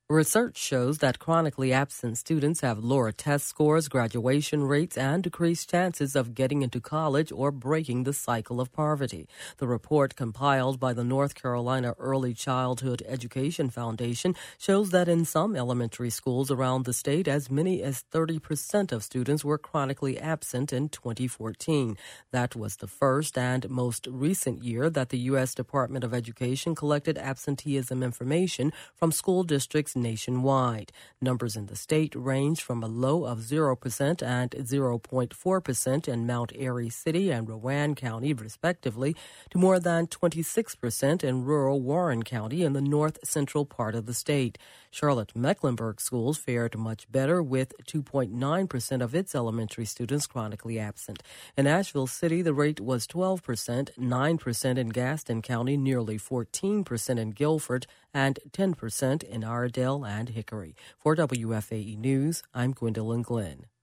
Research shows that chronically absent students have lower test scores, graduation rates, and decreased chances of getting into college or breaking the cycle of poverty. The report, compiled by the North Carolina Early Childhood Education Foundation, shows that in some elementary schools around the state, as many as 30% of students were chronically absent in 2014. That was the first and most recent year that the U.S. Department of Education collected absenteeism information from school districts nationwide. Numbers in the state range from a low of 0% and 0.4% in Mount Airy City and Rowan County, respectively, to more than 26% in rural Warren County in the north central part of the state. Charlotte-Mecklenburg schools fared much better, with 2.9% of its elementary students chronically absent. In Asheville City, the rate was 12%, 9% in Gaston County, nearly 14% in Guilford, and 10% in Iredell and Hickory. For WFAE News, I'm Gwendolyn Glenn.